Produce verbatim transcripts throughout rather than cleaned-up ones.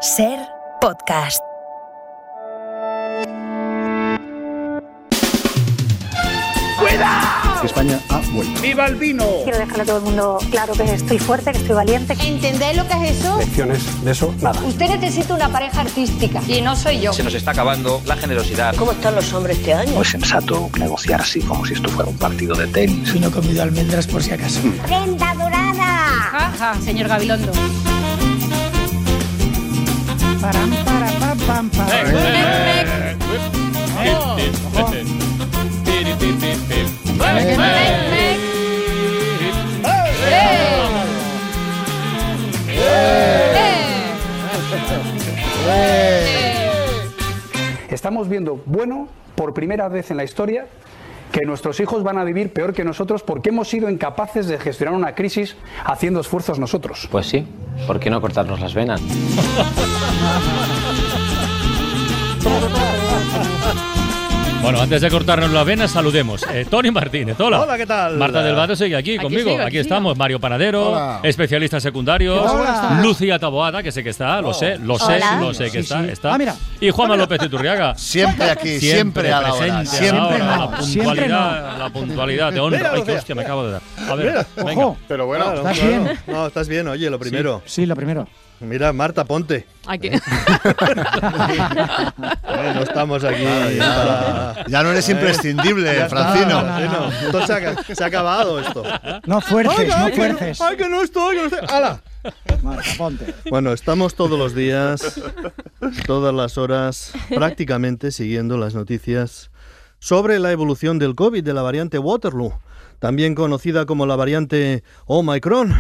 Ser Podcast. ¡Cuidado! España ha vuelto. ¡Viva el vino! Quiero dejarle a todo el mundo claro que estoy fuerte, que estoy valiente. ¿Entendéis lo que es eso? Lecciones de eso, nada. Usted necesita una pareja artística y no soy yo. Se nos está acabando la generosidad. ¿Cómo están los hombres este año? No es sensato negociar así como si esto fuera un partido de tenis. Si no he comido almendras por si acaso. ¡Prenda dorada! Jaja, señor Gabilondo. Param, para, pam, pam, pam. Estamos viendo, bueno, por primera vez en la historia, que nuestros hijos van a vivir peor que nosotros porque hemos sido incapaces de gestionar una crisis haciendo esfuerzos nosotros. Pues sí, ¿por qué no cortarnos las venas? Bueno, antes de cortarnos las venas, saludemos. Eh, Tony Martínez, hola. Hola, ¿qué tal? Marta del Valle sigue aquí, Aquí conmigo. sigo, aquí aquí estamos. sigo. Mario Panadero, Hola. especialista en secundarios. Hola. Lucía Taboada, que sé que está, lo sé, lo sé, Hola. lo sé que Sí, está, sí. está. Ah, mira. Y Juanma López Iturriaga. Siempre aquí, siempre, a la hora. presente, Siempre. a la hora, no, la siempre puntualidad, la puntualidad, te honra. Mira, Ay, qué Lucía. hostia me acabo de dar. A ver, venga. Ojo. Pero bueno, Claro, ¿Estás claro. bien? No, estás bien, oye, lo primero. Sí, lo primero. Mira, Marta, ponte. Aquí. Eh, no estamos aquí para... ya no eres imprescindible, Ya está, Francino. Francino. Esto se ha, se ha acabado esto. No fuerces, Ay, no ay, que- fuerces. ¡Ay, que no estoy! Que no estoy. ¡Hala! Marta, ponte. Bueno, estamos todos los días, todas las horas, prácticamente siguiendo las noticias sobre la evolución del COVID de la variante Waterloo, también conocida como la variante Omicron.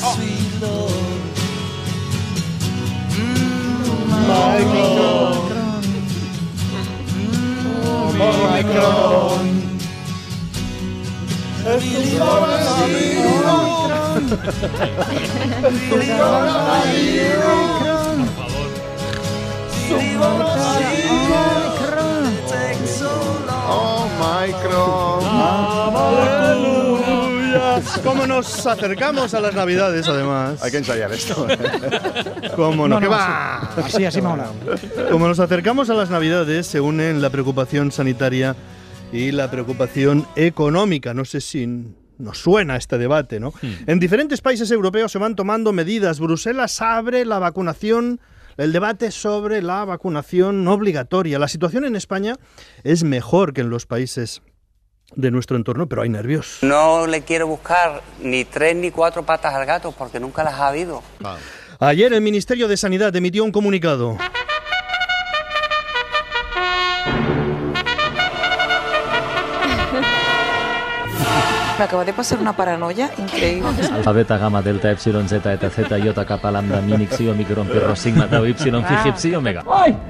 Oh, Micro. ¡Aleluya! ¿Cómo nos acercamos a las Navidades, además? Hay que ensayar esto. ¿Cómo no? No, ¿Qué no, va? Así, así me mola. Como nos acercamos a las Navidades, se unen la preocupación sanitaria y la preocupación económica. No sé si nos suena este debate, ¿no? Hmm. En diferentes países europeos se van tomando medidas. Bruselas abre la vacunación, el debate sobre la vacunación obligatoria. La situación en España es mejor que en los países de nuestro entorno, pero hay nervios. No le quiero buscar ni tres ni cuatro patas al gato porque nunca las ha habido. Ayer el Ministerio de Sanidad emitió un comunicado. Me acaba de pasar una paranoia increíble. Alfa, beta, gamma, delta, epsilon, zeta, eta, zeta, iota, kappa, lambda, minix, psi, omicron, perro, sigma, tau, ypsilon, phi, psi, omega.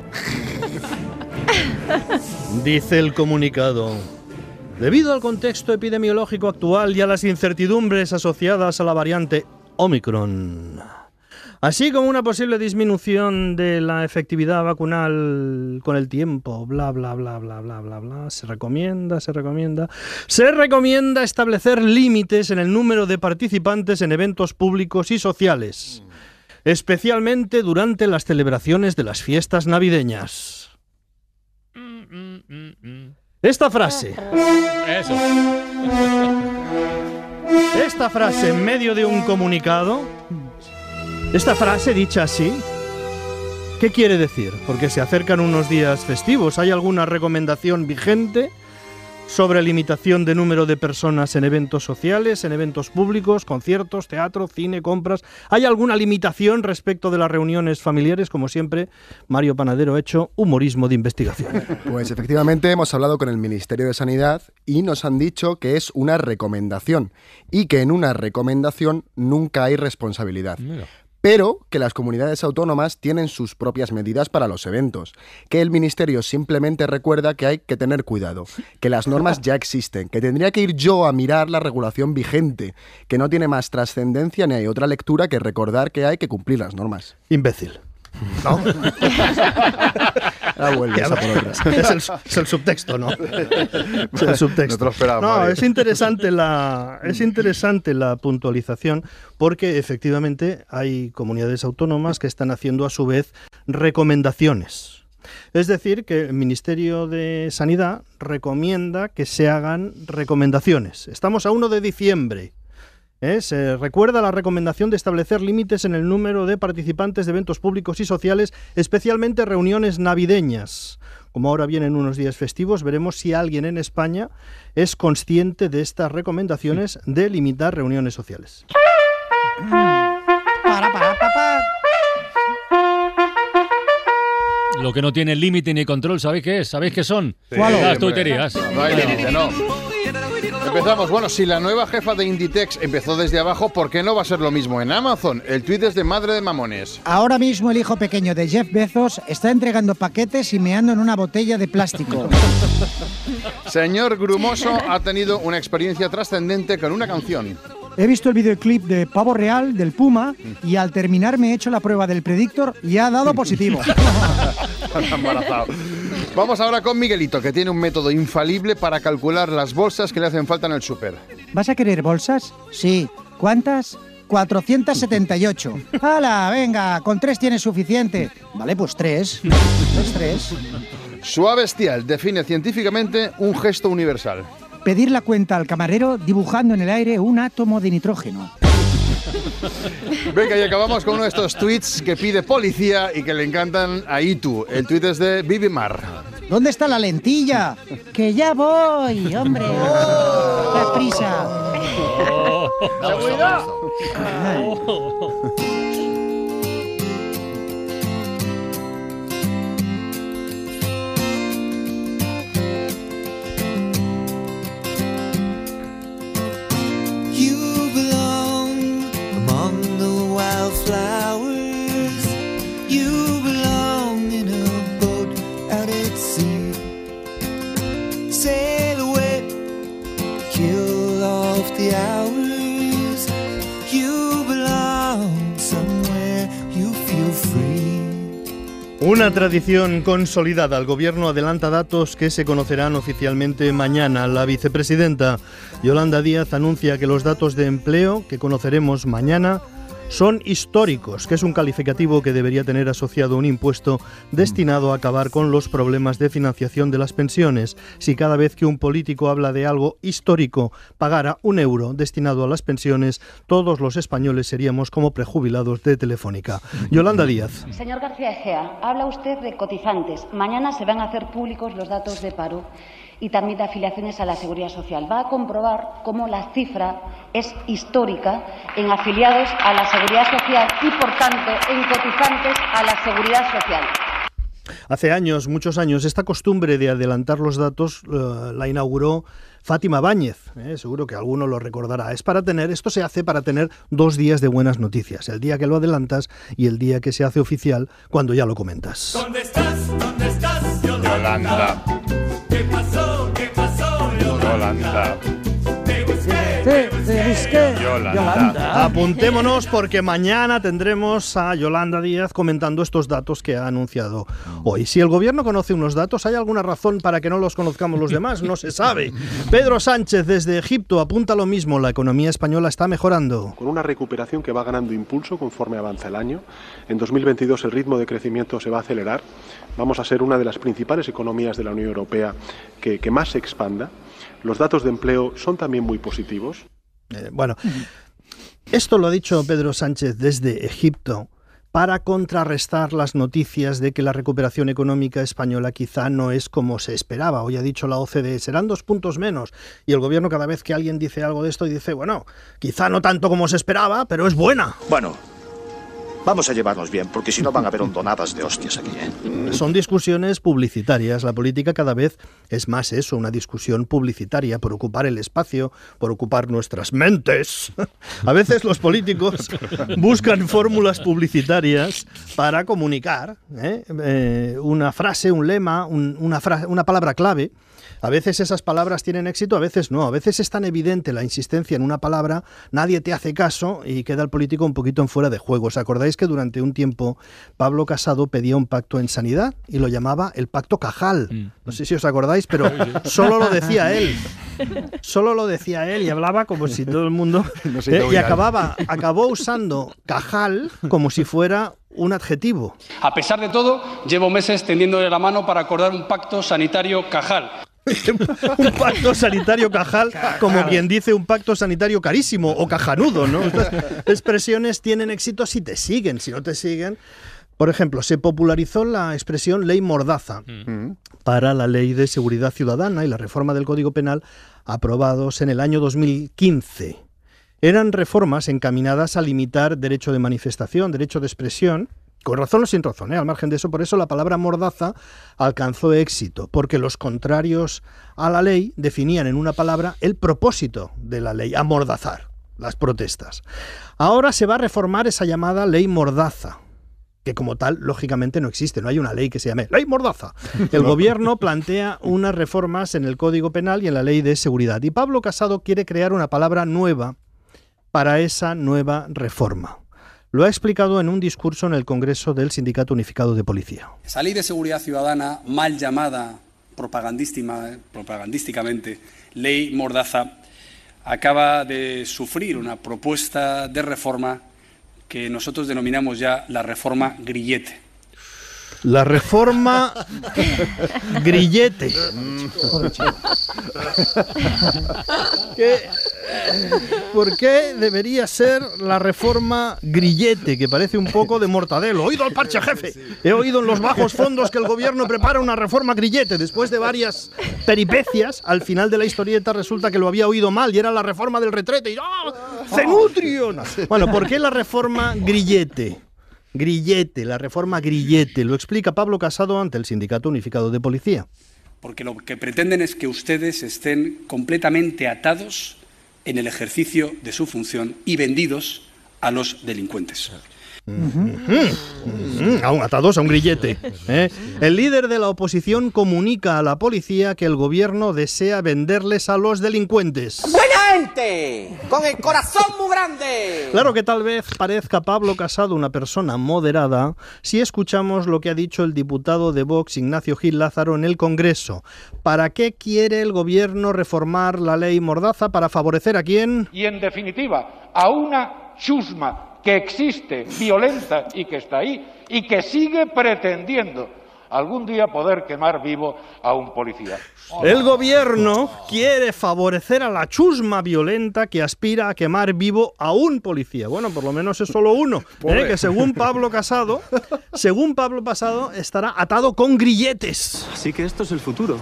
Dice el comunicado: debido al contexto epidemiológico actual y a las incertidumbres asociadas a la variante Omicron, así como una posible disminución de la efectividad vacunal con el tiempo, bla, bla, bla, bla, bla, bla, bla, se recomienda, se recomienda, se recomienda establecer límites en el número de participantes en eventos públicos y sociales, especialmente durante las celebraciones de las fiestas navideñas. Esta frase, Eso. esta frase en medio de un comunicado, esta frase dicha así, ¿qué quiere decir? Porque se acercan unos días festivos. ¿Hay alguna recomendación vigente sobre limitación de número de personas en eventos sociales, en eventos públicos, conciertos, teatro, cine, compras? ¿Hay alguna limitación respecto de las reuniones familiares? Como siempre, Mario Panadero ha hecho humorismo de investigación. Pues efectivamente hemos hablado con el Ministerio de Sanidad y nos han dicho que es una recomendación y que en una recomendación nunca hay responsabilidad. Mira. Pero que las comunidades autónomas tienen sus propias medidas para los eventos, que el Ministerio simplemente recuerda que hay que tener cuidado, que las normas ya existen, que tendría que ir yo a mirar la regulación vigente, que no tiene más trascendencia ni hay otra lectura que recordar que hay que cumplir las normas. Imbécil. ¿no? Ah, vuelve esa por otras. Es el, es el subtexto, ¿no? Es el subtexto. No te lo esperaba, No, Mario. es interesante la es interesante la puntualización porque efectivamente hay comunidades autónomas que están haciendo a su vez recomendaciones. Es decir, que el Ministerio de Sanidad recomienda que se hagan recomendaciones. Estamos a uno de diciembre. ¿Eh? Se recuerda la recomendación de establecer límites en el número de participantes de eventos públicos y sociales, especialmente reuniones navideñas. Como ahora vienen unos días festivos, veremos si alguien en España es consciente de estas recomendaciones de limitar reuniones sociales. Para, para, para. Lo que no tiene límite ni control, ¿sabéis qué es? ¿Sabéis qué son? Sí, Las hombre. tuiterías. No hay límite, no. Empezamos. Bueno, si la nueva jefa de Inditex empezó desde abajo, ¿por qué no va a ser lo mismo en Amazon? El tuit es de Madre de Mamones. Ahora mismo el hijo pequeño de Jeff Bezos está entregando paquetes y meando en una botella de plástico. Señor Grumoso ha tenido una experiencia trascendente con una canción. He visto el videoclip de Pavo Real del Puma y al terminar me he hecho la prueba del Predictor y ha dado positivo. Está embarazado. Vamos ahora con Miguelito, que tiene un método infalible para calcular las bolsas que le hacen falta en el súper. ¿Vas a querer bolsas? Sí. ¿Cuántas? cuatrocientas setenta y ocho. ¡Hala! Venga, con tres tienes suficiente. Vale, pues tres. Pues tres. Suavestial define científicamente un gesto universal. Pedir la cuenta al camarero dibujando en el aire un átomo de nitrógeno. Venga, y acabamos con uno de estos tweets que pide policía y que le encantan a Itu. El tuit es de Vivimar. ¿Dónde está la lentilla? Que ya voy, hombre. ¡Qué prisa! ¡Seguridad! You belong among the wildflowers. You belong in a boat out at sea. Sail away, kill off the hours. You belong somewhere you feel free. Una tradición consolidada. El gobierno adelanta datos que se conocerán oficialmente mañana. La vicepresidenta Yolanda Díaz anuncia que los datos de empleo que conoceremos mañana son históricos, que es un calificativo que debería tener asociado un impuesto destinado a acabar con los problemas de financiación de las pensiones. Si cada vez que un político habla de algo histórico pagara un euro destinado a las pensiones, todos los españoles seríamos como prejubilados de Telefónica. Yolanda Díaz. Señor García Egea, habla usted de cotizantes. Mañana se van a hacer públicos los datos de paro y también de afiliaciones a la Seguridad Social. Va a comprobar cómo la cifra es histórica en afiliados a la Seguridad Social y, por tanto, en cotizantes a la Seguridad Social. Hace años, muchos años, esta costumbre de adelantar los datos uh, la inauguró Fátima Báñez, ¿eh? Seguro que alguno lo recordará. Es para tener, esto se hace para tener dos días de buenas noticias, el día que lo adelantas y el día que se hace oficial cuando ya lo comentas. ¿Dónde estás? ¿Dónde estás, Yolanda. ¿Qué pasó? ¿Qué pasó, Yolanda. Te busqué, te busqué. Yolanda. Apuntémonos porque mañana tendremos a Yolanda Díaz comentando estos datos que ha anunciado hoy. Si el gobierno conoce unos datos, ¿hay alguna razón para que no los conozcamos los demás? No se sabe. Pedro Sánchez desde Egipto apunta lo mismo. La economía española está mejorando. Con una recuperación que va ganando impulso conforme avanza el año. En dos mil veintidós el ritmo de crecimiento se va a acelerar. Vamos a ser una de las principales economías de la Unión Europea que, que más se expanda. Los datos de empleo son también muy positivos. Eh, bueno, esto lo ha dicho Pedro Sánchez desde Egipto para contrarrestar las noticias de que la recuperación económica española quizá no es como se esperaba. Hoy ha dicho la O C D E, serán dos puntos menos. Y el gobierno, cada vez que alguien dice algo de esto, dice, bueno, quizá no tanto como se esperaba, pero es buena. Bueno, vamos a llevarnos bien, porque si no van a haber hondonadas de hostias aquí, ¿eh? Son discusiones publicitarias. La política cada vez es más eso, una discusión publicitaria por ocupar el espacio, por ocupar nuestras mentes. A veces los políticos buscan fórmulas publicitarias para comunicar ¿eh? Eh, una frase, un lema, un, una, frase, una palabra clave. A veces esas palabras tienen éxito, a veces no. A veces es tan evidente la insistencia en una palabra, nadie te hace caso y queda el político un poquito en fuera de juego. ¿Os acordáis que durante un tiempo Pablo Casado pedía un pacto en sanidad y lo llamaba el pacto Cajal? No sé si os acordáis, pero solo lo decía él. Solo lo decía él y hablaba como si todo el mundo... No sé, eh, y acababa, acabó usando Cajal como si fuera un adjetivo. A pesar de todo, llevo meses tendiéndole la mano para acordar un pacto sanitario Cajal. Un pacto sanitario Cajal, como quien dice un pacto sanitario carísimo o cajanudo, ¿no? Estas expresiones tienen éxito si te siguen, si no te siguen... Por ejemplo, se popularizó la expresión ley mordaza mm. para la Ley de Seguridad Ciudadana y la reforma del Código Penal aprobados en el año dos mil quince. Eran reformas encaminadas a limitar derecho de manifestación, derecho de expresión, con razón o sin razón, ¿eh? Al margen de eso, por eso la palabra mordaza alcanzó éxito, porque los contrarios a la ley definían en una palabra el propósito de la ley, amordazar las protestas. Ahora se va a reformar esa llamada ley mordaza, que como tal, lógicamente, no existe. No hay una ley que se llame Ley Mordaza. El gobierno plantea unas reformas en el Código Penal y en la Ley de Seguridad. Y Pablo Casado quiere crear una palabra nueva para esa nueva reforma. Lo ha explicado en un discurso en el Congreso del Sindicato Unificado de Policía. Esa Ley de Seguridad Ciudadana, mal llamada propagandísticamente Ley Mordaza, acaba de sufrir una propuesta de reforma que nosotros denominamos ya la reforma Grillete. La reforma Grillete. ¿Qué? ¿Por qué debería ser la reforma Grillete? Que parece un poco de Mortadelo. Oído al parche, jefe. He oído en los bajos fondos que el gobierno prepara una reforma Grillete. Después de varias peripecias, al final de la historieta resulta que lo había oído mal y era la reforma del retrete. Y ¡oh! ¡Cenutrio! Bueno, ¿por qué la reforma Grillete? Grillete, la reforma Grillete. Lo explica Pablo Casado ante el Sindicato Unificado de Policía. Porque lo que pretenden es que ustedes estén completamente atados en el ejercicio de su función y vendidos a los delincuentes. Uh-huh. Aún atados a un grillete, ¿eh? El líder de la oposición comunica a la policía que el gobierno desea venderles a los delincuentes. ¡Buena gente! ¡Con el corazón muy grande! Claro que tal vez parezca Pablo Casado una persona moderada si escuchamos lo que ha dicho el diputado de Vox, Ignacio Gil Lázaro, en el Congreso. ¿Para qué quiere el gobierno reformar la ley Mordaza? ¿Para favorecer a quién? Y en definitiva, a una chusma que existe, violenta y que está ahí, y que sigue pretendiendo algún día poder quemar vivo a un policía. El gobierno quiere favorecer a la chusma violenta que aspira a quemar vivo a un policía. Bueno, por lo menos es solo uno, ¿eh? Que según Pablo Casado, según Pablo Casado, estará atado con grilletes. Así que esto es el futuro.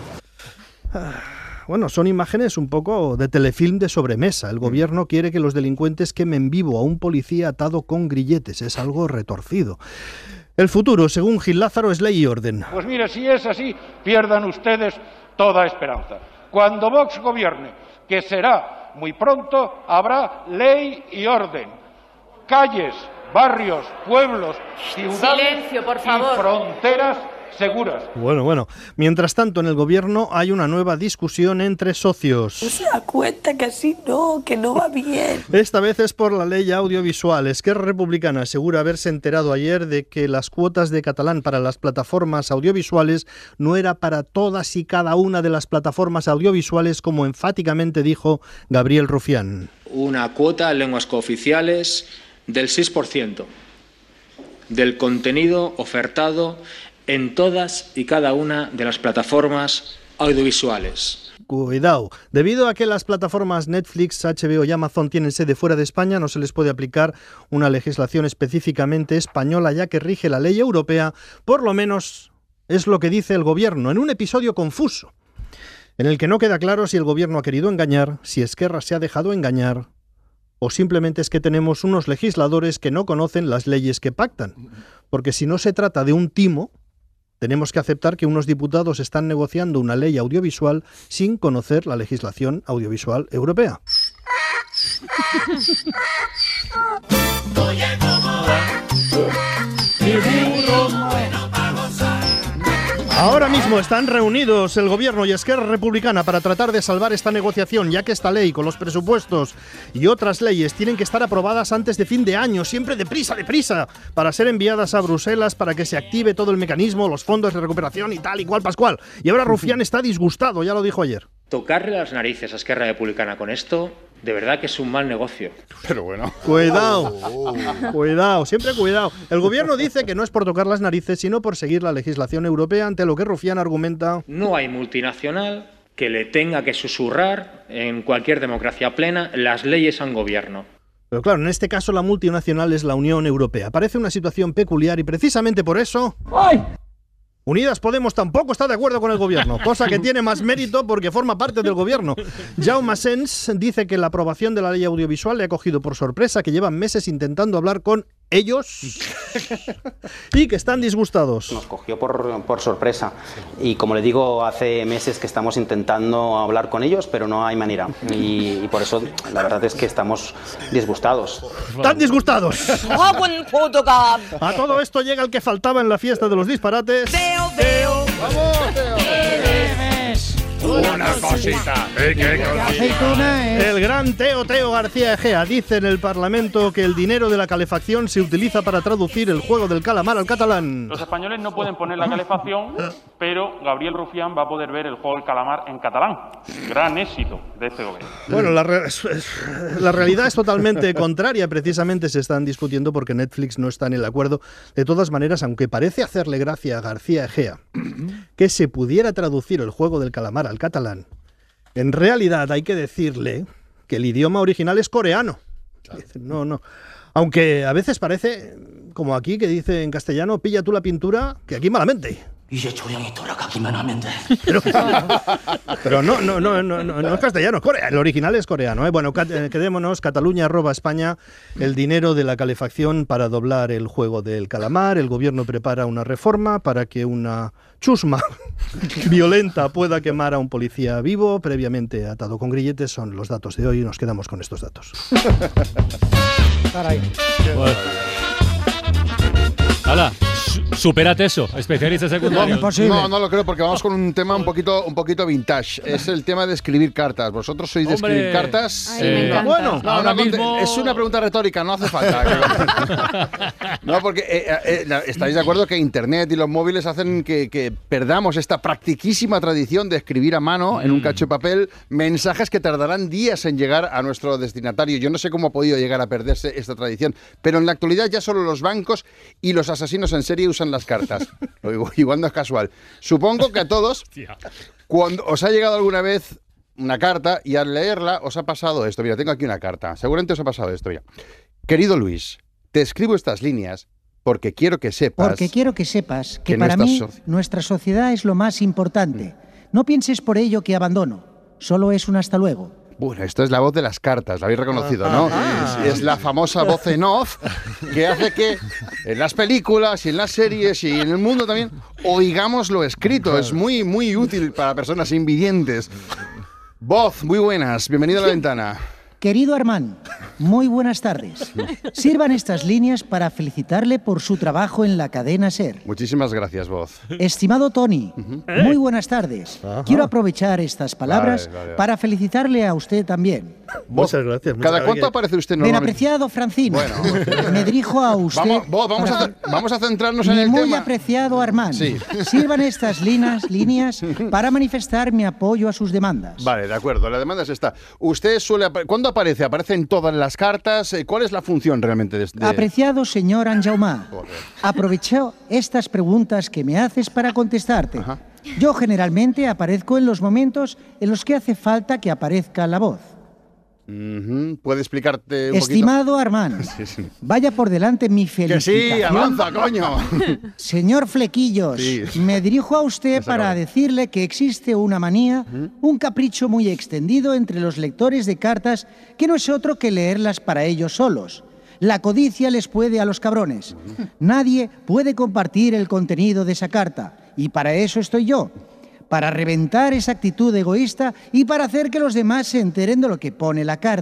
Bueno, son imágenes un poco de telefilm de sobremesa. El gobierno quiere que los delincuentes quemen vivo a un policía atado con grilletes. Es algo retorcido. El futuro, según Gil Lázaro, es ley y orden. Pues mire, si es así, pierdan ustedes toda esperanza. Cuando Vox gobierne, que será muy pronto, habrá ley y orden. Calles, barrios, pueblos, ciudades Silencio, por favor. y fronteras seguras. Bueno, bueno. Mientras tanto, en el gobierno hay una nueva discusión entre socios. ¿No se da cuenta que así no, que no va bien? Esta vez es por la ley audiovisual. Esquerra Republicana asegura haberse enterado ayer de que las cuotas de catalán para las plataformas audiovisuales no era para todas y cada una de las plataformas audiovisuales, como enfáticamente dijo Gabriel Rufián. Una cuota en lenguas cooficiales del seis por ciento del contenido ofertado en todas y cada una de las plataformas audiovisuales. Cuidado, debido a que las plataformas Netflix, H B O y Amazon tienen sede fuera de España, no se les puede aplicar una legislación específicamente española, ya que rige la ley europea, por lo menos es lo que dice el gobierno, en un episodio confuso, en el que no queda claro si el gobierno ha querido engañar, si Esquerra se ha dejado engañar, o simplemente es que tenemos unos legisladores que no conocen las leyes que pactan, porque si no se trata de un timo, tenemos que aceptar que unos diputados están negociando una ley audiovisual sin conocer la legislación audiovisual europea. Ahora mismo están reunidos el Gobierno y Esquerra Republicana para tratar de salvar esta negociación, ya que esta ley con los presupuestos y otras leyes tienen que estar aprobadas antes de fin de año, siempre deprisa, deprisa, para ser enviadas a Bruselas para que se active todo el mecanismo, los fondos de recuperación y tal y cual pascual. Y ahora Rufián está disgustado, ya lo dijo ayer. Tocarle las narices a Esquerra Republicana con esto, de verdad que es un mal negocio. Pero bueno. Cuidado, cuidado, siempre cuidado. El Gobierno dice que no es por tocar las narices, sino por seguir la legislación europea, ante lo que Rufián argumenta. No hay multinacional que le tenga que susurrar en cualquier democracia plena las leyes a un gobierno. Pero claro, en este caso la multinacional es la Unión Europea. Parece una situación peculiar y precisamente por eso... ¡Ay! Unidas Podemos tampoco está de acuerdo con el gobierno, cosa que tiene más mérito porque forma parte del gobierno. Jaume Asens dice que la aprobación de la ley audiovisual le ha cogido por sorpresa, que llevan meses intentando hablar con ellos y que están disgustados. Nos cogió por, por sorpresa y como le digo, hace meses que estamos intentando hablar con ellos, pero no hay manera y, y por eso la verdad es que estamos disgustados. ¡Están disgustados! A todo esto llega el que faltaba en la fiesta de los disparates. Teo, Teo. ¡Vamos, Teo! Una cosita. El gran Teo Teo García Egea dice en el Parlamento que el dinero de la calefacción se utiliza para traducir el juego del calamar al catalán. Los españoles no pueden poner la calefacción, pero Gabriel Rufián va a poder ver el juego del calamar en catalán. Gran éxito de este gobierno. Bueno, la, re la realidad es totalmente contraria. Precisamente se están discutiendo porque Netflix no está en el acuerdo. De todas maneras, aunque parece hacerle gracia a García Egea que se pudiera traducir el juego del calamar al catalán, en realidad hay que decirle que el idioma original es coreano. No, no. Aunque a veces parece, como aquí, que dice en castellano, pilla tú la pintura, que aquí malamente. Pero, pero no, no, no, no, no, no es castellano, es coreano. El original es coreano, ¿eh? Bueno, quedémonos, Cataluña roba a España el dinero de la calefacción para doblar el juego del calamar. El gobierno prepara una reforma para que una chusma violenta pueda quemar a un policía vivo, previamente atado con grilletes. Son los datos de hoy y nos quedamos con estos datos. Caray. Bueno. ¡Hala! Supérate eso, especialistas secundarios. No, no, no lo creo, porque vamos con un tema un poquito, un poquito vintage. Es el tema de escribir cartas. ¿Vosotros sois de Hombre, escribir cartas? Ay, me encanta. Bueno, no, ahora no, mismo... es una pregunta retórica, no hace falta. No, porque eh, eh, estáis de acuerdo que Internet y los móviles hacen que, que perdamos esta practiquísima tradición de escribir a mano en un cacho de papel mensajes que tardarán días en llegar a nuestro destinatario. Yo no sé cómo ha podido llegar a perderse esta tradición, pero en la actualidad ya solo los bancos y los asesinos en serie usan las cartas. Igual no es casual. Supongo que a todos, cuando os ha llegado alguna vez una carta y al leerla os ha pasado esto. Mira, tengo aquí una carta. Seguramente os ha pasado esto. Mira. Querido Luis, te escribo estas líneas porque quiero que sepas... Porque quiero que sepas que, que para mí so nuestra sociedad es lo más importante. No pienses por ello que abandono. Solo es un hasta luego. Bueno, esto es la voz de las cartas, la habéis reconocido, ¿no? Es, es la famosa voz en off que hace que en las películas y en las series y en el mundo también oigamos lo escrito. Es muy, muy útil para personas invidentes. Voz, muy buenas, bienvenido a La Ventana. Querido Armand, muy buenas tardes. Sirvan estas líneas para felicitarle por su trabajo en la cadena SER. Muchísimas gracias, Voz. Estimado Tony, uh-huh. muy buenas tardes. Ajá. Quiero aprovechar estas palabras vale, vale, vale. para felicitarle a usted también. Muchas gracias. Muchas ¿Cada cuánto aparece usted normalmente? Bien apreciado, Francino. Bueno. Me dirijo a usted. Vamos, Voz, vamos, a, vamos a centrarnos en el muy tema. Muy apreciado, Armand. Sí. Sirvan estas líneas, líneas para manifestar mi apoyo a sus demandas. Vale, de acuerdo. La demanda es esta. Usted suele... ¿Cuándo aparece? ¿Aparece en todas las cartas? ¿Cuál es la función realmente de este? Apreciado señor Anjaumá, aprovecho estas preguntas que me haces para contestarte. Ajá. Yo generalmente aparezco en los momentos en los que hace falta que aparezca la voz. Uh-huh. ¿Puede explicarte un Estimado poquito? Armand, sí, sí. Vaya por delante mi felicitación. Que sí, avanza, coño. Señor Flequillos, sí. me dirijo a usted para acabó. decirle que existe una manía, ¿Mm? un capricho muy extendido entre los lectores de cartas que no es otro que leerlas para ellos solos. La codicia les puede a los cabrones. Uh-huh. Nadie puede compartir el contenido de esa carta y para eso estoy yo. Para reventar esa actitud egoísta y para hacer que los demás se enteren de lo que pone la carta.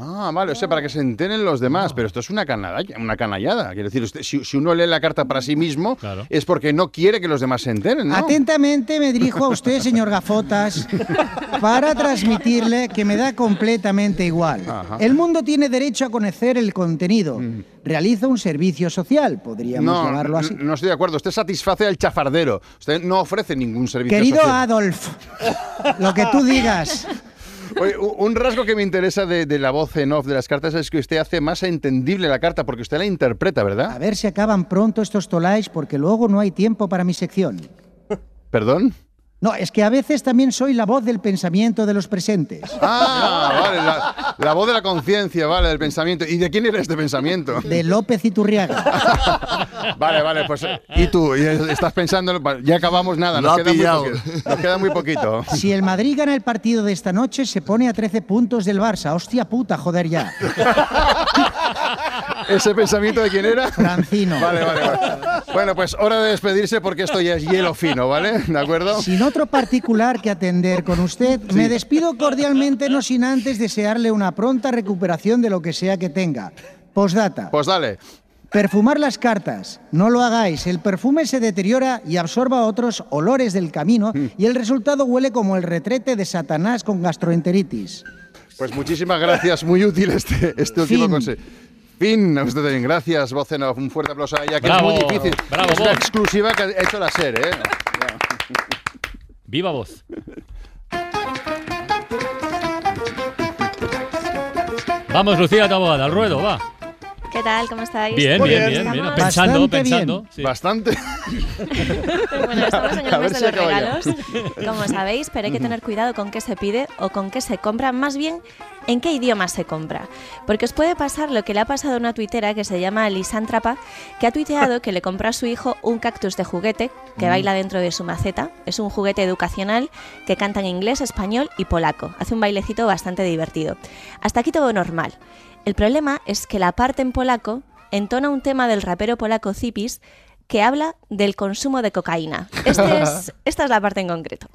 Ah, vale, o sea, para que se enteren los demás, pero esto es una canalla, una canallada. Quiero decir, usted, si, si uno lee la carta para sí mismo, claro, es porque no quiere que los demás se enteren, ¿no? Atentamente me dirijo a usted, señor Gafotas, para transmitirle que me da completamente igual. Ajá. El mundo tiene derecho a conocer el contenido. Mm. Realiza un servicio social, podríamos no, llamarlo así. No estoy de acuerdo, usted satisface al chafardero. Usted no ofrece ningún servicio Querido social. Querido Adolf, lo que tú digas. Oye, un rasgo que me interesa de, de la voz en off de las cartas es que usted hace más entendible la carta, porque usted la interpreta, ¿verdad? A ver si acaban pronto estos tolais, porque luego no hay tiempo para mi sección. ¿Perdón? No, es que a veces también soy la voz del pensamiento de los presentes. Ah, vale, la, la voz de la conciencia, vale, del pensamiento. ¿Y de quién era este pensamiento? De López Iturriaga. Vale, vale, pues ¿y tú? ¿Y estás pensando? Ya acabamos nada, nos queda, muy poquito, nos queda muy poquito. Si el Madrid gana el partido de esta noche, se pone a trece puntos del Barça. Hostia puta, joder ya. ¿Ese pensamiento de quién era? Francino. Vale, vale, vale. Bueno, pues hora de despedirse porque esto ya es hielo fino, ¿vale? ¿De acuerdo? Sin otro particular que atender con usted, sí. Me despido cordialmente, no sin antes desearle una pronta recuperación de lo que sea que tenga. Postdata. Pues dale. Perfumar las cartas. No lo hagáis. El perfume se deteriora y absorba otros olores del camino mm. y el resultado huele como el retrete de Satanás con gastroenteritis. Pues muchísimas gracias. Muy útil este, este último consejo. Fin, a usted también. Gracias, voz en off. Un fuerte aplauso a ella, que bravo, es muy difícil. Bravo, es una exclusiva que ha hecho la SER, ¿eh? ¡Viva voz! Vamos, Lucía Taboada, al ruedo, va. ¿Qué tal? ¿Cómo estáis? Bien, Muy bien, bien, bien. Pensando, Bastante pensando. Bien. Sí. Bastante. Bueno, estamos en el mes de los regalos, como sabéis, pero hay que tener cuidado con qué se pide o con qué se compra, más bien en qué idioma se compra. Porque os puede pasar lo que le ha pasado a una tuitera que se llama Lisántrapa, que ha tuiteado que le compró a su hijo un cactus de juguete que baila dentro de su maceta. Es un juguete educacional que canta en inglés, español y polaco. Hace un bailecito bastante divertido. Hasta aquí todo normal. El problema es que la parte en polaco entona un tema del rapero polaco Zipis que habla del consumo de cocaína. Este es, esta es la parte en concreto.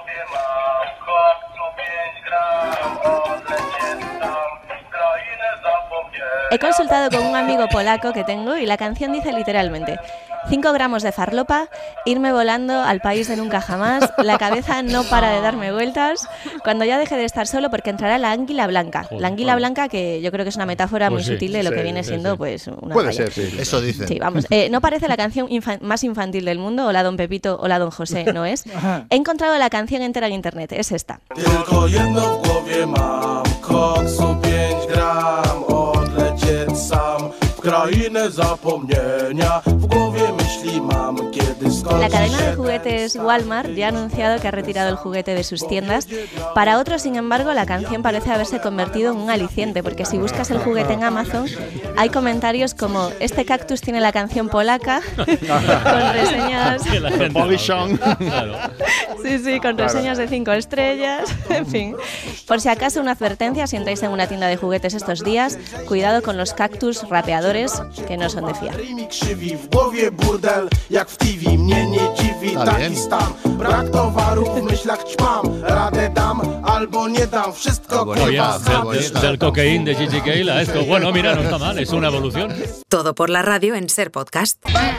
He consultado con un amigo polaco que tengo y la canción dice literalmente: cinco gramos de farlopa, irme volando al país de nunca jamás, la cabeza no para de darme vueltas, cuando ya deje de estar solo porque entrará la anguila blanca. La anguila blanca, que yo creo que es una metáfora pues muy sí, sutil de lo sí, que viene sí, siendo sí. pues una Puede falla. ser, sí. Eso dicen. Sí, vamos. Eh, no parece la canción infan- más infantil del mundo, hola Don Pepito, hola Don José, ¿no es? He encontrado la canción entera en internet, es esta. Tylko jedno w głowie mam, koksu pięć gram, odlecieć sam w krainę zapomnienia, w głowie myśli mam, kiedy skończy La cadena de się juguetes Walmart ya ha anunciado que ha retirado el juguete de sus tiendas. Para otros, sin embargo, la canción parece haberse convertido en un aliciente, porque si buscas el juguete en Amazon, hay comentarios como: este cactus tiene la canción polaca, con reseñas... Claro. Sí, sí, con reseñas de cinco estrellas, en fin. Por si acaso, una advertencia, si entráis en una tienda de juguetes estos días, cuidado con los cactus rapeadores, que no son de fiar. w głowie burdel, jak w T V, mnie nie dziwi taki stan. Brak towaru w myślach ćpam, radę dam albo nie dam, wszystko Oye, del, del, del cocaín de Gigi Gale a esto. Bueno, mira, no está mal, es una evolución. Todo por la radio en Ser Podcast.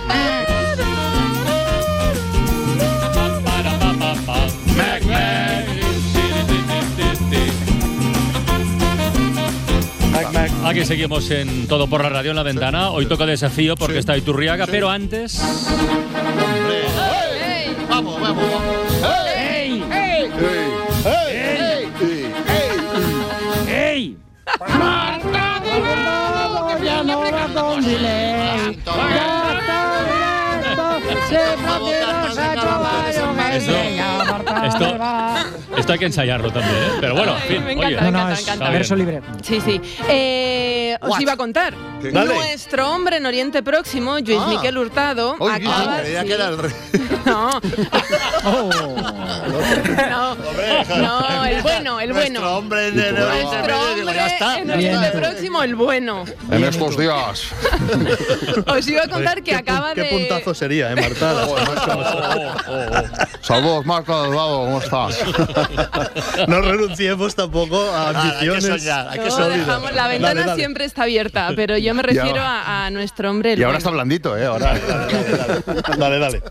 Aquí seguimos en Todo por la Radio en la ventana. Hoy toca desafío porque está Iturriaga, pero antes... Vamos, vamos, vamos. ¡Ey! ¡Ey! ¡Ey! ¡Ey! ¡Ey! Ya no va con delay. Ya está listo. Se Esto, esto, esto hay que ensayarlo también, ¿eh? Pero bueno, en fin, me encanta, oye. me No, no, encanta, es me encanta. verso libre. Sí, sí. Eh, os What? iba a contar. ¿Qué? Dale. Nuestro hombre en Oriente Próximo, Luis Ah. Miquel Hurtado, Uy, acaba... creía sí. que era el rey. No. no, no, el bueno, el bueno. Nuestro hombre en el Oriente Nuestro Medio, digo, ya está. hombre en Oriente Próximo, el bueno. En estos días. Os iba a contar que ¿Qué, acaba qué de... puntazo sería, eh, Marta? Saludos, Marco Delgado, ¿cómo estás? No renunciemos tampoco a ambiciones. hay que soñar, hay que No, soñar. dejamos- la ventana Dale, dale. siempre está abierta, pero yo me refiero ahora- a, a nuestro hombre. el Y ahora bueno. está blandito, ¿eh? Ahora. Dale, dale.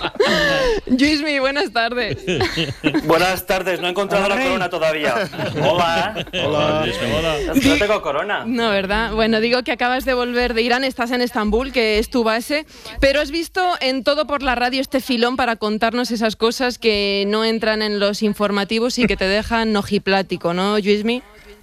Luismi, buenas tardes. Buenas tardes, no he encontrado la corona todavía. Hola. Hola. No tengo corona. No, ¿verdad? Bueno, digo que acabas de volver de Irán, estás en Estambul, que es tu base, pero has visto en Todo por la Radio este filón para contarnos esas cosas que no entran en los informativos y que te dejan ojiplático, ¿no, Luismi?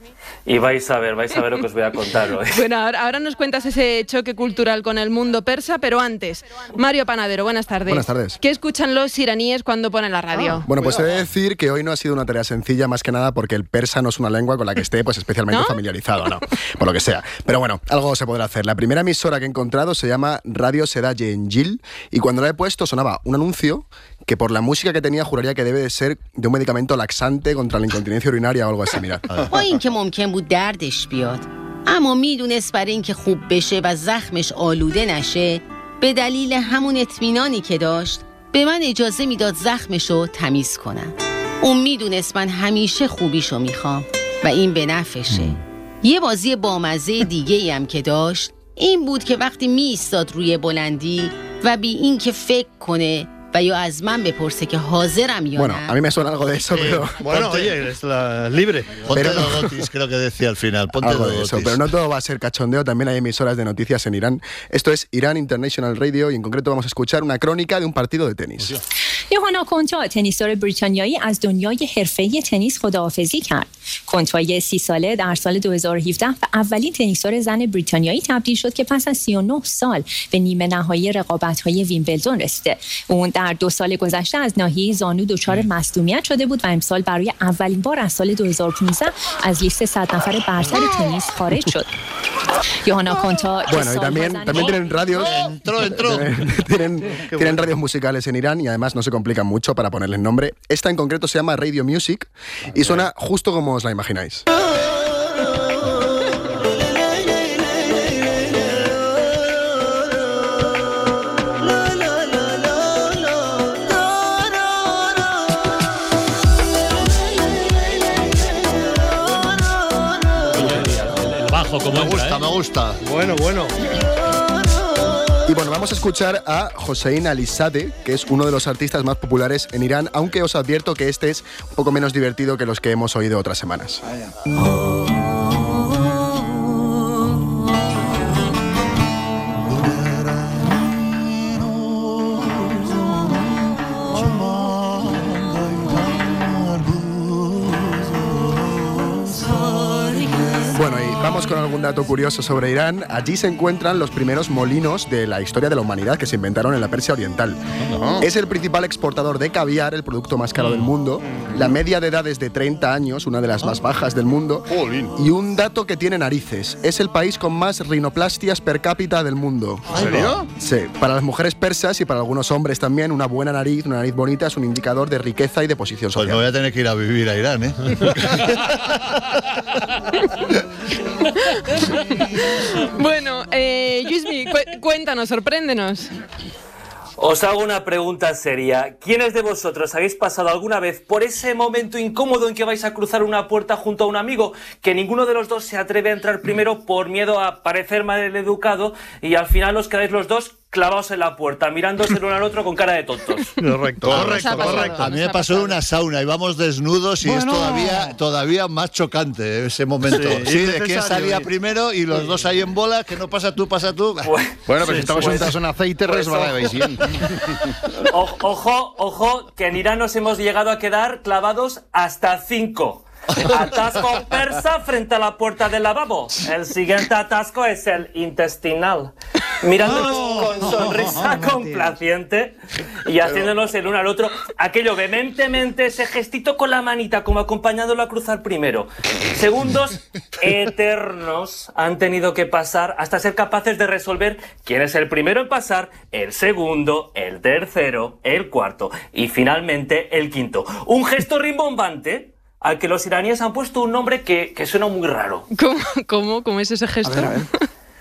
Y vais a ver, vais a ver lo que os voy a contar hoy. Bueno, ahora, ahora nos cuentas ese choque cultural con el mundo persa, pero antes, Mario Panadero, buenas tardes. Buenas tardes. ¿Qué escuchan los iraníes cuando ponen la radio? Bueno, pues he de decir que hoy no ha sido una tarea sencilla, más que nada porque el persa no es una lengua con la que esté pues especialmente ¿No? familiarizado, ¿no? Por lo que sea. Pero bueno, algo se podrá hacer. La primera emisora que he encontrado se llama Radio Seda Yencil y cuando la he puesto sonaba un anuncio que por la música que tenía juraría que debe de ser de un medicamento laxante contra la incontinencia urinaria o algo así, mira. با اینکه ممکن بود دردش بیاد اما میدونست برای اینکه خوب بشه و زخمش آلوده نشه به دلیل همون اطمینانی که داشت به من اجازه میداد زخمشو تمیز کنم اون میدونست من همیشه خوبیشو میخوام و این به نفعشه یه بازی بامزه دیگه ای هم که داشت این بود که وقتی می ایستاد روی بلندی و بی این که فکر کنه و یا از من بپرسه که حاضرم یا Bueno, نه a mí me suena algo de eso, pero... Bueno, oye, es la libre. Ponte Dodotis, creo que decía al final. Ponte Algo de eso, Dodotis. pero no todo va a ser cachondeo, también hay emisoras de noticias en Irán. Esto es Irán International Radio y en concreto vamos a escuchar una crónica de un partido de tenis. یوهانا کونتا تنیسور بریتانیایی از دنیای حرفه‌ای تنیس خداحافظی کرد. کونتای سی ساله در سال دو هزار و هفده به اولین تنیسور زن بریتانیایی تبدیل شد که پس از سی و نه سال به نیمه نهایی رقابت‌های ویمبلدون رسیده. اون در دو سال گذشته از ناحیه زانو دچار مصدومیت شده بود و امسال برای اولین بار از سال دو هزار و پانزده از لیست صد نفر برتر تنیس خارج شد. یوهانا کونتا Bueno, y también, también tienen radios. Entró, entró. tienen, tienen radios musicales en Irán y además no se complican mucho para ponerles nombre. Esta en concreto se llama Radio Music y suena justo como os la imagináis. El bajo, como Me entra, gusta, ¿eh? me gusta. Bueno, bueno. Y bueno, vamos a escuchar a Hossein Alizadeh, que es uno de los artistas más populares en Irán, aunque os advierto que este es un poco menos divertido que los que hemos oído otras semanas. Bueno, y vamos con algún dato curioso sobre Irán. Allí se encuentran los primeros molinos de la historia de la humanidad que se inventaron en la Persia Oriental. Es el principal exportador de caviar, el producto más caro del mundo. La media de edad es de treinta años, una de las más bajas del mundo. Y un dato que tiene narices. Es el país con más rinoplastias per cápita del mundo. ¿En serio? Sí. Para las mujeres persas y para algunos hombres también, una buena nariz, una nariz bonita, es un indicador de riqueza y de posición Pues me social. voy a tener que ir a vivir a Irán, ¿eh? Bueno, eh, Luismi, cu- cuéntanos, sorpréndenos. Os hago una pregunta seria. ¿Quiénes de vosotros habéis pasado alguna vez por ese momento incómodo en que vais a cruzar una puerta junto a un amigo, que ninguno de los dos se atreve a entrar primero por miedo a parecer maleducado y al final os quedáis los dos clavados en la puerta, mirándose el uno al otro con cara de tontos? Correcto, correcto, correcto. A mí me pasó en una sauna y vamos desnudos y es Bueno. todavía, todavía más chocante ese momento. Sí, Sí, de quién innecesario. salía primero y los dos ahí en bola, que no pasa tú, pasa tú. Bueno, Bueno, pero sí, si estabas pues- untados en aceite, pues resbalabais bien. O- ojo, ojo, que en Irán nos hemos llegado a quedar clavados hasta cinco. Atasco persa frente a la puerta del lavabo. El siguiente atasco es el intestinal. Mirándonos con sonrisa complaciente y haciéndonos el uno al otro aquello vehementemente, ese gestito con la manita como acompañándolo a cruzar primero. Segundos eternos han tenido que pasar hasta ser capaces de resolver quién es el primero en pasar, el segundo, el tercero, el cuarto y finalmente el quinto. Un gesto rimbombante al que los iraníes han puesto un nombre que, que suena muy raro. ¿Cómo, cómo, cómo es ese gesto? A ver, a ver.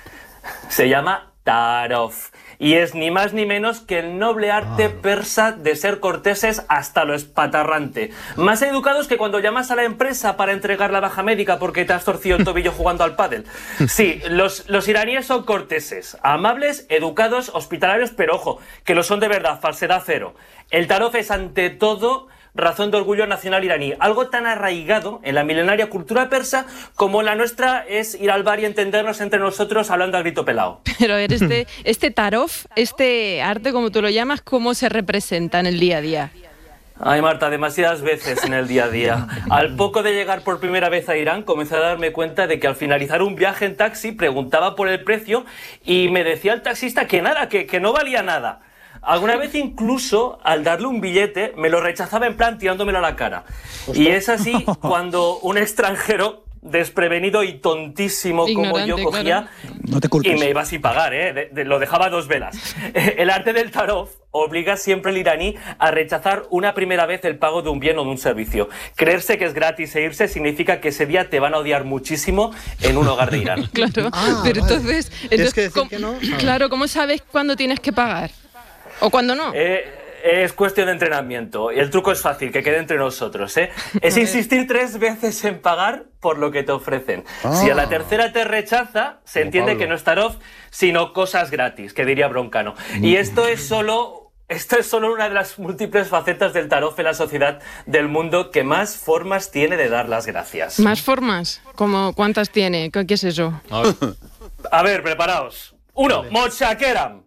Se llama tarof y es ni más ni menos que el noble arte ah. persa de ser corteses hasta lo espatarrante. Más educados que cuando llamas a la empresa para entregar la baja médica porque te has torcido el tobillo jugando al pádel. Sí, los, los iraníes son corteses, amables, educados, hospitalarios, pero ojo, que lo son de verdad, falsedad cero. El tarof es ante todo razón de orgullo nacional iraní, algo tan arraigado en la milenaria cultura persa como la nuestra es ir al bar y entendernos entre nosotros hablando a grito pelado. Pero este, este tarof, este arte como tú lo llamas, ¿cómo se representa en el día a día? Ay, Marta, demasiadas veces en el día a día. Al poco de llegar por primera vez a Irán, comencé a darme cuenta de que al finalizar un viaje en taxi preguntaba por el precio y me decía el taxista que nada, que, que no valía nada. Alguna vez incluso, al darle un billete, me lo rechazaba en plan tirándomelo a la cara. Y es así cuando un extranjero desprevenido y tontísimo como yo cogía claro. no te y me iba sin pagar, ¿eh? De, de, lo dejaba a dos velas. El arte del tarof obliga siempre al iraní a rechazar una primera vez el pago de un bien o de un servicio. Creerse que es gratis e irse significa que ese día te van a odiar muchísimo en un hogar de Irán. Claro, ah, pero vale. entonces... ¿Tienes que decir ¿cómo, que no? Ah. Claro, ¿cómo sabes cuándo tienes que pagar? ¿O cuándo no? Eh, es cuestión de entrenamiento. Y el truco es fácil, que quede entre nosotros, ¿eh? Es insistir tres veces en pagar por lo que te ofrecen. Ah. Si a la tercera te rechaza, se entiende que no es tarof, sino cosas gratis, que diría Broncano. Y esto es solo... Esto es solo una de las múltiples facetas del tarof en la sociedad del mundo que más formas tiene de dar las gracias. ¿Más formas? ¿Cómo, ¿Cuántas tiene? ¿Qué, qué es eso? A ver, A ver preparaos. Uno, vale. Mochakeram.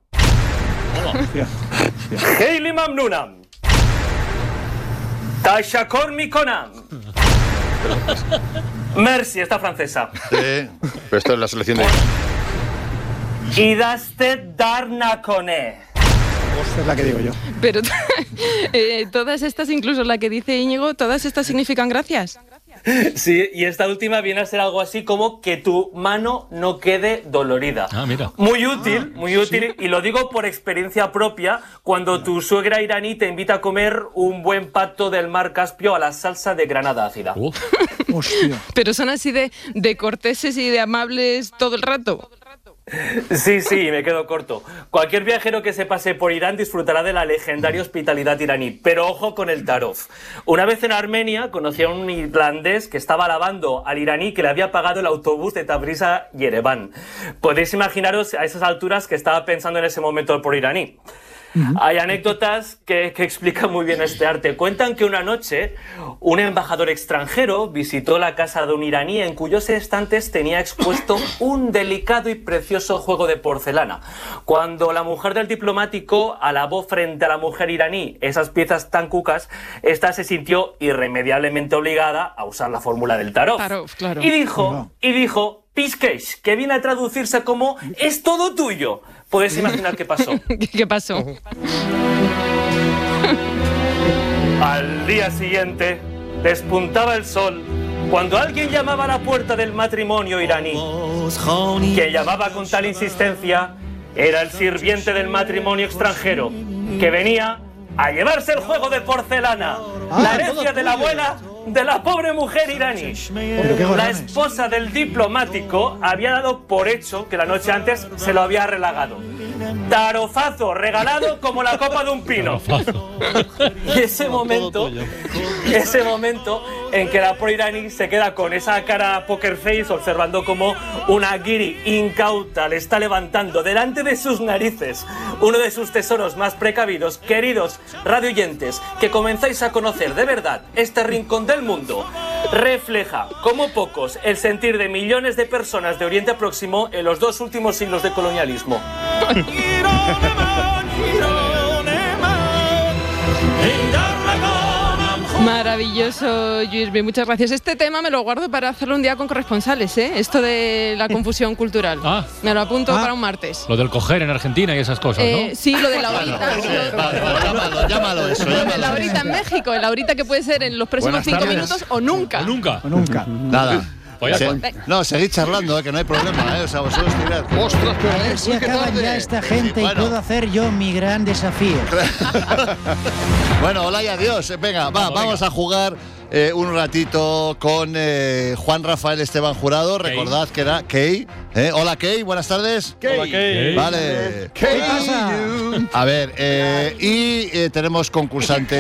Heili Mamnunam. Tashakor Mikonam. Merci, esta francesa. Sí, pero esto es la selección de... Idaste Darnakone. Esta es la que digo yo. Pero eh, todas estas, incluso la que dice Íñigo, todas estas significan gracias. Sí, y esta última viene a ser algo así como que tu mano no quede dolorida. Ah, mira. Muy útil, muy útil, ¿sí? Y lo digo por experiencia propia, cuando tu suegra iraní te invita a comer un buen pato del mar Caspio a la salsa de granada ácida. Uh. Hostia. Pero son así de, de corteses y de amables todo el rato. Sí, sí, me quedo corto. Cualquier viajero que se pase por Irán disfrutará de la legendaria hospitalidad iraní, pero ojo con el tarof. Una vez en Armenia conocí a un irlandés que estaba alabando al iraní que le había pagado el autobús de Tabriz a Yereván. Podéis imaginaros a esas alturas que estaba pensando en ese momento por iraní. Uh-huh. Hay anécdotas que, que explican muy bien este arte. Cuentan que una noche un embajador extranjero visitó la casa de un iraní en cuyos estantes tenía expuesto un delicado y precioso juego de porcelana. Cuando la mujer del diplomático alabó frente a la mujer iraní esas piezas tan cucas, esta se sintió irremediablemente obligada a usar la fórmula del tarof. Tarof, claro. Y dijo, y dijo, Piskesh, que viene a traducirse como es todo tuyo. Podéis imaginar qué pasó. ¿Qué pasó? Al día siguiente, despuntaba el sol cuando alguien llamaba a la puerta del matrimonio iraní. Quien llamaba con tal insistencia era el sirviente del matrimonio extranjero, que venía a llevarse el juego de porcelana, ah, la herencia de la abuela de la pobre mujer iraní. La esposa del diplomático había dado por hecho que la noche antes se lo había relagado. Tarofazo regalado como la copa de un pino. Y ese momento, ese momento en que la pro iraní se queda con esa cara poker face observando como una guiri incauta le está levantando delante de sus narices uno de sus tesoros más precavidos. Queridos radioyentes, que comenzáis a conocer de verdad este rincón del mundo, refleja como pocos el sentir de millones de personas de Oriente Próximo en los dos últimos siglos de colonialismo. Maravilloso, Lluismi, muchas gracias. Este tema me lo guardo para hacerlo un día con corresponsales, ¿eh? Esto de la confusión cultural. Ah. Me lo apunto Ah. para un martes. Lo del coger en Argentina y esas cosas, ¿no? Eh, sí, lo de la horita. Llámalo, llámalo eso, Lo de llámalo. la horita en México, la horita que puede ser en los próximos Buenas cinco tardes. minutos o nunca. O nunca. O nunca. Nada. Voy a Se- con- no, seguid charlando, eh, que no hay problema, ¿eh? O sea, vosotros tirad. ¡Ostras, pero A ver si acaban ya esta gente y puedo hacer yo mi gran desafío. Bueno, hola y adiós. Eh, Venga, va, vamos a jugar eh, un ratito con eh, Juan Rafael Esteban Jurado. Recordad que era Key. ¿eh? Hola, Key, buenas tardes. Hola, Key. Vale. ¿Qué pasa? A ver, eh, y eh, tenemos concursante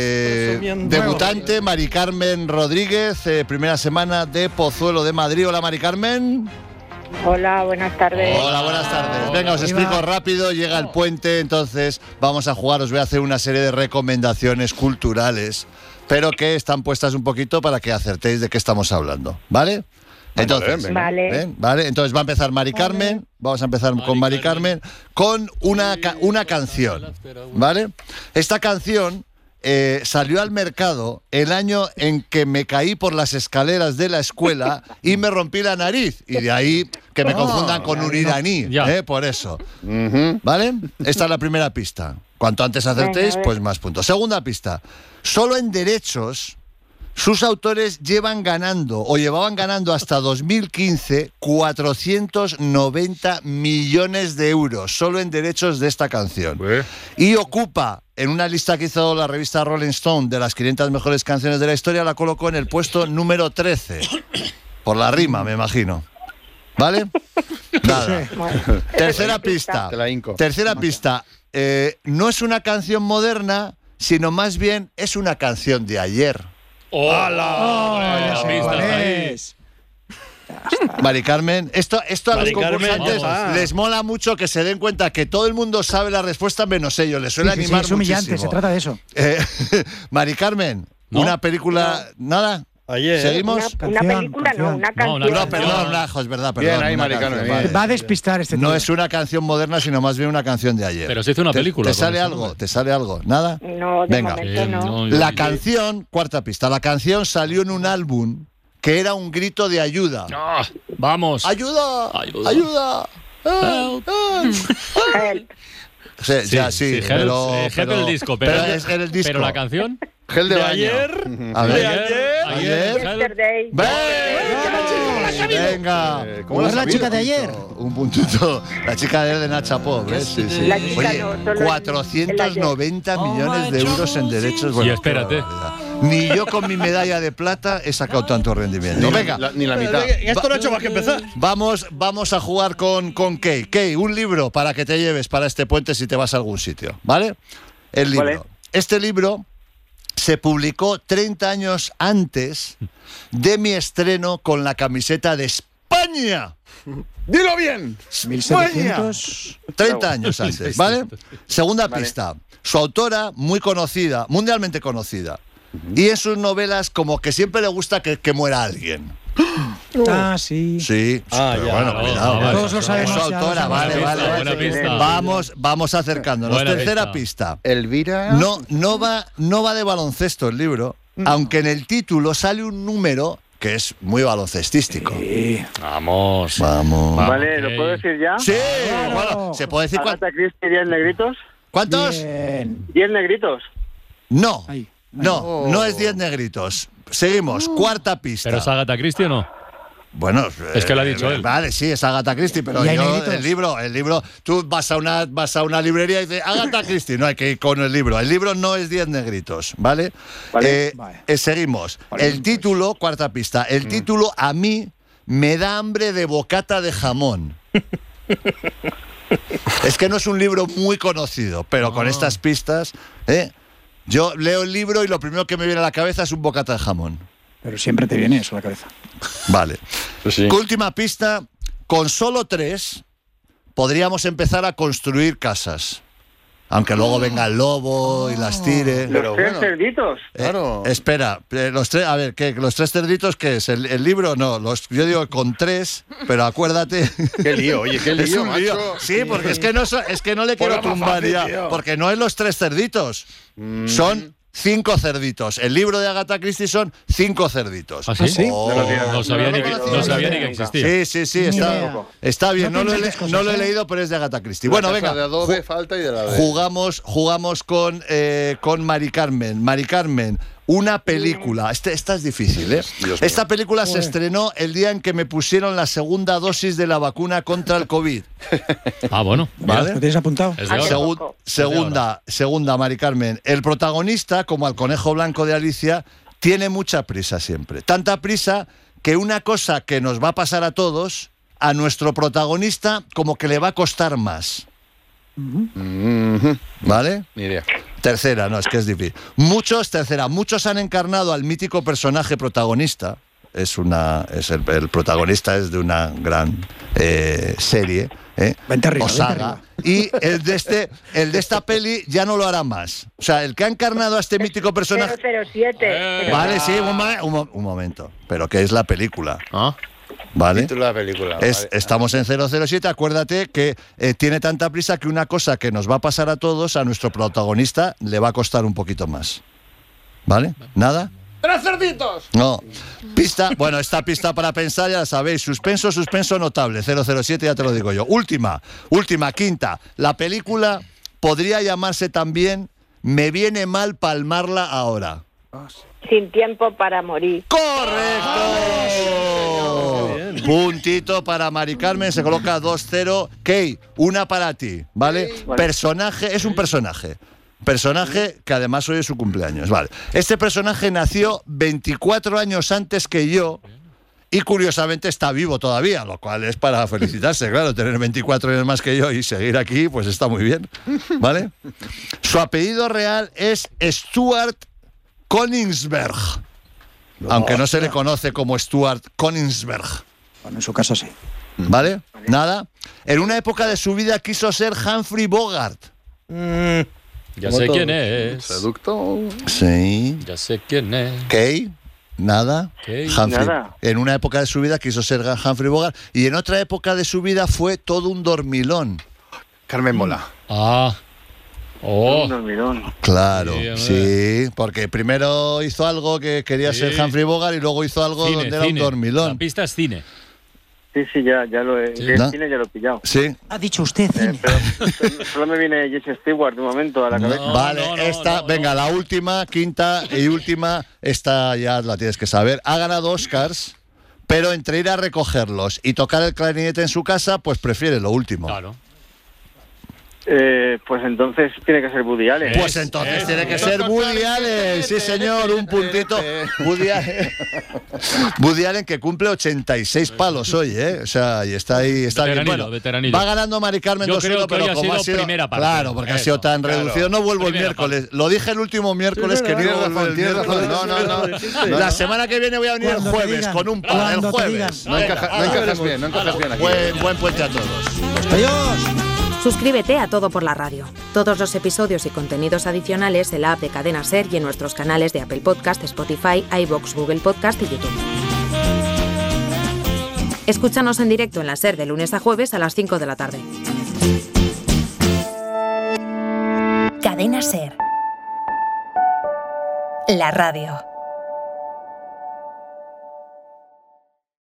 debutante, Mari Carmen Rodríguez, eh, primera semana de Pozuelo de Madrid. Hola, Mari Carmen. Hola, buenas tardes. Hola, buenas tardes. Venga, os explico rápido, llega el puente, entonces vamos a jugar, os voy a hacer una serie de recomendaciones culturales, pero que están puestas un poquito para que acertéis de qué estamos hablando, ¿vale? Entonces, venga. Vale. ¿eh? ¿Vale? Entonces va a empezar Mari Carmen, vamos a empezar con Mari Carmen, con una, ca- una canción, ¿vale? Esta canción eh, salió al mercado el año en que me caí por las escaleras de la escuela y me rompí la nariz. Y de ahí que me confundan con un iraní, ¿eh? Por eso. ¿Vale? Esta es la primera pista. Cuanto antes acertéis, Venga, a ver. pues más puntos. Segunda pista. Solo en derechos, sus autores llevan ganando o llevaban ganando hasta dos mil quince cuatrocientos noventa millones de euros solo en derechos de esta canción. Y ocupa, en una lista que hizo la revista Rolling Stone de las quinientas mejores canciones de la historia, la colocó en el puesto número trece. Por la rima, me imagino. ¿Vale? Nada. Tercera pista. Te la hinco. Tercera pista. Eh, no es una canción moderna, sino más bien es una canción de ayer. ¡Hala! ya sé cuál es. Mari Carmen, esto, esto a Mari los Carmen, concursantes ya está. les mola mucho que se den cuenta que todo el mundo sabe la respuesta menos ellos. Les suele Sí, sí, sí, animar es humillante, muchísimo. se trata de eso. Eh, Mari Carmen, ¿No? una película... ¿Nada? Ayer. ¿Seguimos? Una, una Canción, película, no, canción. una No, canción. una No, canción. perdón, una, jo, es verdad, perdón. Bien ahí, una Mari canción, Carmen, vale. Va a despistar este No tío. es una canción moderna, sino más bien una canción de ayer. Pero se hizo una ¿Te- película ¿Te con sale ese algo? nombre. ¿Te sale algo? ¿Nada? No, de Venga. momento Eh, no. no, La yo- canción, cuarta pista, la canción salió en un álbum que era un grito de ayuda. Ah, vamos. ¡Ayuda! Ayuda. ¡Ayuda! Help. Help. Sí, ya, sí, Help, pero, eh, Help pero- el disco, pero, es en el disco. pero la canción. Gel de, ¿De baño. ayer? A ¿De ver. ayer? Ayer. Yesterday. Venga. Eh, ¿Cómo es la chica de ayer? Un puntito. La chica de ayer de Nacha Pop, ¿ves? Sí, sí. La chica Oye, no, solo el- cuatrocientos noventa millones de euros en derechos. Y espérate. qué barbaridad. Ni yo con mi medalla de plata he sacado tanto rendimiento. Ni la- Venga. la- ni la mitad. Y esto no ha hecho más que empezar. Vamos, vamos a jugar con, con Kay. Kay, un libro para que te lleves para este puente si te vas a algún sitio, ¿vale? El libro. Vale. Este libro se publicó treinta años antes de mi estreno con la camiseta de España. ¡Dilo bien! mil España. setecientos. treinta años antes, ¿vale? Segunda pista. Su autora, muy conocida, mundialmente conocida. Y en sus novelas, como que siempre le gusta que, que muera alguien. Ah, sí. Sí, Ah, pero ya, bueno, no, cuidado. no, vale. todos lo sabemos, Es su ya lo autora, sabemos. vale, Buena vale. pista, vale. buena pista. Vamos, vamos acercándonos. Buena Tercera pista. pista. Elvira. No, no va, no va de baloncesto el libro, aunque en el título sale un número que es muy baloncestístico. Vamos. Vamos. Vale, ¿lo puedo decir ya? Sí, bueno, se puede decir cuántos. Agatha Christie, diez negritos. ¿Cuántos? Bien. diez negritos. No, Ahí. no, no es diez negritos. Seguimos, cuarta pista. ¿Pero es Agatha Christie o no? Bueno, Es que lo ha eh, dicho él. Vale, sí, es Agatha Christie, pero ¿Y hay yo, negritos? el libro, el libro, tú vas a una, vas a una librería y dices Agatha Christie, no hay que ir con el libro. El libro no es diez negritos, ¿vale? Vale. Eh, Vale. eh, seguimos. El título, cuarta pista, el título a mí me da hambre de bocata de jamón. Es que no es un libro muy conocido, pero con estas pistas, ¿eh? Yo leo el libro y lo primero que me viene a la cabeza es un bocata de jamón. Pero siempre te viene eso a la cabeza. Vale. Pues sí. Última pista. Con solo tres podríamos empezar a construir casas. Aunque luego venga el lobo y las tire. Los tres cerditos. Eh, espera, eh, los tres, a ver, ¿qué, los tres cerditos qué es? ¿El, el libro? No, los, yo digo con tres, pero acuérdate. Qué lío, oye, qué lío, Es un lío. macho. Sí, porque es que no, so- es que no le quiero Ponlo más tumbar fácil, ya. tío. Porque no es los tres cerditos. Son cinco cerditos. El libro de Agatha Christie son cinco cerditos. ¿Ah, sí? ¿Sí? Oh. No, no, no sabía ni que, no sabía ni que existía. Sí, sí, sí, está, está bien. No, no, lo he, no lo he leído, pero es de Agatha Christie. Bueno, venga. De Adobe, falta y de la de... Jugamos, jugamos con, eh, con Mari Carmen. Mari Carmen, una película. Este, esta es difícil, ¿eh? Esta película se estrenó el día en que me pusieron la segunda dosis de la vacuna contra el COVID. Ah, bueno. ¿Vale? ¿Lo tienes apuntado? Segu- segunda, segunda, Mari Carmen. El protagonista, como al conejo blanco de Alicia, tiene mucha prisa siempre. Tanta prisa que una cosa que nos va a pasar a todos, a nuestro protagonista, como que le va a costar más. Uh-huh. ¿Vale? Ni idea. Tercera, no, es que es difícil. Muchos, tercera, muchos han encarnado al mítico personaje protagonista. Es una, es el, el protagonista es de una gran eh, serie, ¿eh? Arriba, o saga. Y el de este, el de esta peli ya no lo hará más. O sea, el que ha encarnado a este mítico personaje. cero cero siete. Vale, sí, un, ma- un, mo- un momento. Pero ¿qué es la película? ¿Ah? ¿Vale? Título de la película. Es, vale. estamos en cero cero siete, acuérdate que eh, tiene tanta prisa que una cosa que nos va a pasar a todos, a nuestro protagonista, le va a costar un poquito más. ¿Vale? ¿Nada? ¡Tres cerditos! No. Pista, bueno, esta pista para pensar ya la sabéis. Suspenso, suspenso notable. cero cero siete, ya te lo digo yo. Última, última, quinta. La película podría llamarse también Me viene mal palmarla ahora. Sin tiempo para morir. ¡Correcto! Puntito para Mari Carmen, se coloca dos cero. Kay, una para ti, ¿vale? Personaje, es un personaje. Personaje que además hoy es su cumpleaños, vale. Este personaje nació veinticuatro años antes que yo y curiosamente está vivo todavía, lo cual es para felicitarse, claro, tener veinticuatro años más que yo y seguir aquí, pues está muy bien, ¿vale? Su apellido real es Stuart Königsberg, aunque no se le conoce como Stuart Königsberg. Bueno, en su caso sí. ¿Vale? Nada. En una época de su vida quiso ser Humphrey Bogart. Mm, ya sé quién es. Seducto. Sí. Ya sé quién es. ¿Kay? Nada. Kay. Humphrey. Nada. En una época de su vida quiso ser Humphrey Bogart y en otra época de su vida fue todo un dormilón. Carmen Mola. Ah. Oh. Un dormilón. Claro, Sí, sí, porque primero hizo algo que quería Sí. ser Humphrey Bogart y luego hizo algo Cine, donde era cine. un dormilón. La pista es cine. Sí, sí, ya, ya lo he. Sí. El ¿No? cine ya lo he pillado. Sí. Ha dicho usted cine. Pero solo me viene Jesse Stewart de momento a la cabeza. Vale, esta, venga, la última, quinta y última, esta ya la tienes que saber. Ha ganado Oscars, pero entre ir a recogerlos y tocar el clarinete en su casa, pues prefiere lo último. Claro. Eh, pues entonces tiene que ser Woody Allen. Pues entonces tiene que ser Woody Allen, sí señor, un puntito. Woody Allen, Woody Allen que cumple ochenta y seis palos hoy, ¿eh? O sea, y está ahí, está bien. Veteranillo, Bueno, veteranillo. va ganando Mari Carmen Yo dos uno, creo que pero hoy ha como sido ha sido primera parte. claro, porque ha Eso, sido tan claro. reducido, no vuelvo el Primera miércoles. Lo dije el último miércoles que no iba a volver el tienes razón, miércoles. no, no, no. La semana que viene voy a venir el Cuando te jueves digan, con un par, el cuando te jueves. No, encaja- no encajas bien, no encajas bien aquí. Buen, buen puente a todos. Adiós. Suscríbete a Todo por la Radio. Todos los episodios y contenidos adicionales en la app de Cadena Ser y en nuestros canales de Apple Podcast, Spotify, iVoox, Google Podcast y YouTube. Escúchanos en directo en la Ser de lunes a jueves a las cinco de la tarde. Cadena Ser. La radio.